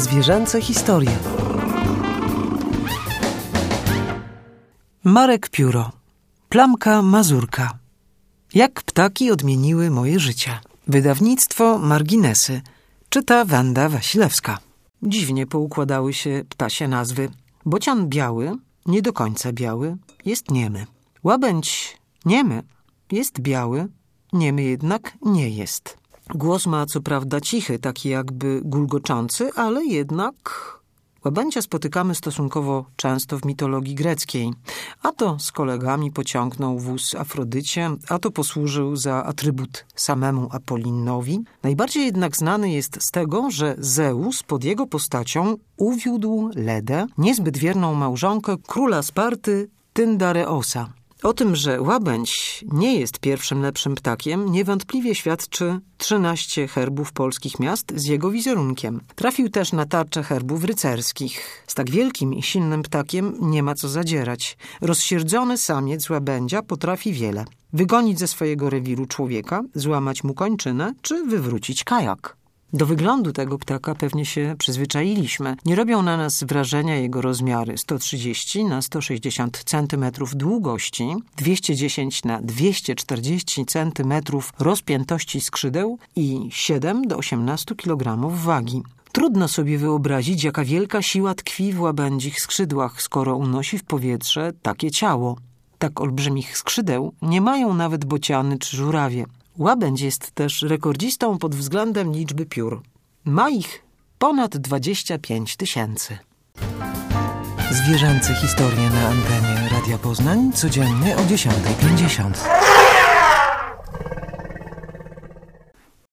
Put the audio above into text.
Zwierzęce historie. Marek Pióro. Plamka Mazurka. Jak ptaki odmieniły moje życie. Wydawnictwo Marginesy. Czyta Wanda Wasilewska. Dziwnie poukładały się ptasie nazwy. Bocian biały, nie do końca biały, jest niemy. Łabędź niemy, jest biały, niemy jednak nie jest. Głos ma co prawda cichy, taki jakby gulgoczący, ale jednak łabędzia spotykamy stosunkowo często w mitologii greckiej. A to z kolegami pociągnął wóz Afrodycie, a to posłużył za atrybut samemu Apollinowi. Najbardziej jednak znany jest z tego, że Zeus pod jego postacią uwiódł Ledę, niezbyt wierną małżonkę króla Sparty Tyndareosa. O tym, że łabędź nie jest pierwszym lepszym ptakiem, niewątpliwie świadczy 13 herbów polskich miast z jego wizerunkiem. Trafił też na tarcze herbów rycerskich. Z tak wielkim i silnym ptakiem nie ma co zadzierać. Rozsierdzony samiec łabędzia potrafi wiele. Wygonić ze swojego rewiru człowieka, złamać mu kończynę czy wywrócić kajak. Do wyglądu tego ptaka pewnie się przyzwyczailiśmy. Nie robią na nas wrażenia jego rozmiary 130 na 160 cm długości, 210 na 240 cm rozpiętości skrzydeł i 7 do 18 kg wagi. Trudno sobie wyobrazić, jaka wielka siła tkwi w łabędzich skrzydłach, skoro unosi w powietrze takie ciało. Tak olbrzymich skrzydeł nie mają nawet bociany czy żurawie. Łabędź jest też rekordzistą pod względem liczby piór. Ma ich ponad 25 000. Zwierzęce historie na antenie Radia Poznań codziennie o 10:50.